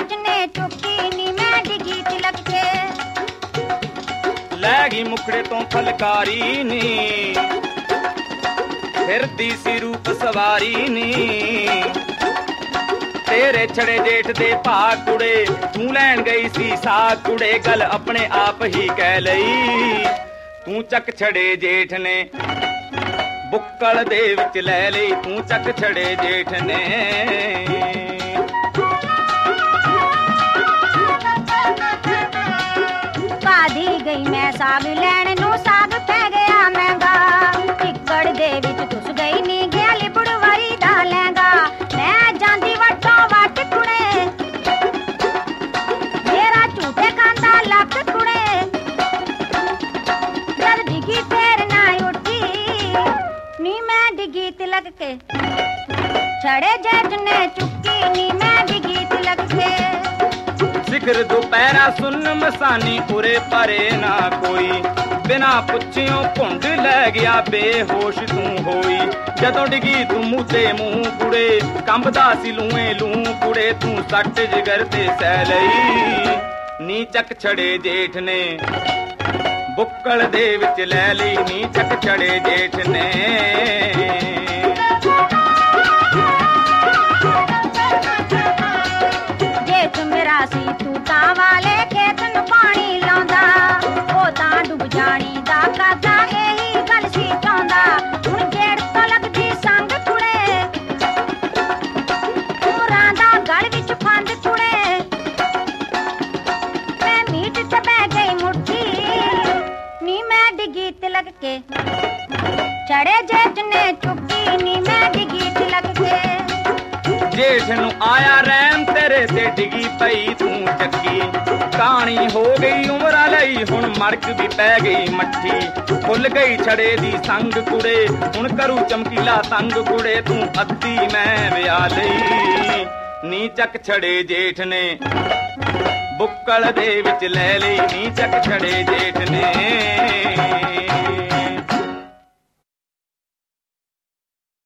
ਜੇਠ ਨੇ ਚੁੱਕੀ ਨੀ ਮੈਂ ਡਿੱਗੀ ਤਿਲਕ ਕੇ ਲੈ ਗਈ ਮੁਖੜੇ ਤੋਂ ਫਲਕਾਰੀ ਨੀ ਫਿਰਦੀ ਸੀ ਰੂਪ ਸਵਾਰੀ ਨੀ ਤੇਰੇ ਛੜੇ ਜੇਠ ਦੇ ਭਾ ਕੁੜੇ ਤੂੰ ਲੈਣ ਗਈ ਸੀ ਸਾਹ ਕੁੜੇ ਗੱਲ ਆਪਣੇ ਆਪ ਹੀ ਕਹਿ ਲਈ ਤੂੰ ਚੱਕ ਛੜੇ ਜੇਠ ਨੇ ਬੁੱਕਲ ਦੇ ਵਿੱਚ ਲੈ ਲਈ ਤੂੰ ਚੱਕ ਛੜੇ ਜੇਠ ਨੇ ਕਾਦੀ ਗਈ ਮੈਂ ਸਾਗ ਲੈਣ ਨੂੰ ਸਾਗ ਪੈ ਗਿਆ ਮਹਿੰਗਾ ਟਿੱਕੜ ਦੇ ਵਿੱਚ ਤੁਸ ਗਈ ਨੀ ਗਿਆ ਲਿਬੜ ਵਰੀ ਦਾ ਲਹਿੰਗਾ ਮੈਂ ਜਾਂਦੀ ਵੱਟੋਂ ਵੱਟ ਕੁੜੇ ਮੇਰਾ ਝੂਠੇ ਖਾਂਦਾ ਲੱਕ ਕੁੜੇ ਜਦ ਡਿੱਗੀ ਫੇਰ ਨਾ ਉੱਠੀ ਨੀ ਮੈਂ ਡਿੱਗੀ ਤਿਲਕ ਕੇ ਛੜੇ ਜੇਠ ਨੇ ਚੁੱਕੀ ਨੀ ਮੈਂ ਡਿੱਗੀ ਤਿਲਕ ਕੇ ਸਿਖਰ ਦੁਪਹਿਰਾ ਸੁਨ ਮਸਾਨੀ ਉਰੇ ਪਰੇ ਨਾ ਕੋਈ ਬਿਨਾ ਪੁੱਛਿਓ ਭੁੰਡ ਲੈ ਗਿਆ ਬੇਹੋਸ਼ ਤੂੰ ਹੋਈ ਜਦੋਂ ਡਿੱਗੀ ਤੂੰ ਮੂੰਹ ਮੂੰਹ ਕੁੜੇ ਕੰਬਦਾ ਸੀ ਲੂਏ ਲੂ ਕੁੜੇ ਤੂੰ ਸੱਟ ਜਿਗਰ ਤੇ ਸਹਿ ਲਈ ਨੀ ਚੱਕ ਛੜੇ ਜੇਠ ਨੇ ਬੁੱਕਲ ਦੇ ਵਿੱਚ ਲੈ ਲਈ ਨੀ ਚੱਕ ਛੜੇ ਜੇਠ ਨੇ ਜੇਠ ਮੇਰਾ ਸੀ ਤੂਤਾਂ ਵਾਲੇ ਖੇਤ ਨੂੰ ਪਾਣੀ ਲਾਉਂਦਾ ਉਹ ਤਾਂ ਡੁੱਬ ਜਾਣੀ ਦਾ ਕਾਦਾ ਇਹੀ ਗੱਲ ਸੀ ਚਾਹੁੰਦਾ ਹੁਣ ਜੇਠ ਤੋਂ ਲੱਗਦੀ ਸੰਗ ਕੁੜੇ ਹੋਰਾਂ ਦਾ ਗਲ ਵਿੱਚ ਫੰਦ ਕੁੜੇ ਮੈਂ ਮੀਟ ਤੇ ਬਹਿ ਗਈ ਮੁੱਠੀ ਨੀ ਮੈਂ ਡਿੱਗੀ ਤਿਲਕ ਕੇ ਛੜੇ ਜੇਠ ਨੇ ਚੁੱਕੀ ਨੀ ਮੈਂ ਡਿੱਗੀ ਤਿਲਕ ਕੇ ਜੇਠ ਨੂੰ ਆਇਆ ਰਹਿਮ ਤੇਰੇ ਤੇ ਡਿੱਗੀ ਪਈ ਤੂੰ ਚੱਕੀ ਕਹਾਣੀ ਹੋ ਗਈ ਉਮਰਾਂ ਲਈ ਹੁਣ ਮੜਕ ਵੀ ਪੈ ਗਈ ਮੱਠੀ ਫੁੱਲ ਗਈ ਛੜੇ ਦੀ ਸੰਗ ਕੁੜੇ ਹੁਣ ਕਰੂ ਚਮਕੀਲਾ ਤੰਗ ਕੁੜੇ ਤੂੰ ਅੱਧੀ ਮੈਂ ਵਿਆਹ ਲਈ ਨੀ ਚੱਕ ਛੜੇ ਜੇਠ ਨੇ ਬੁੱਕਲ ਦੇ ਵਿੱਚ ਲੈ ਲਈ ਨੀ ਚੱਕ ਛੜੇ ਜੇਠ ਨੇ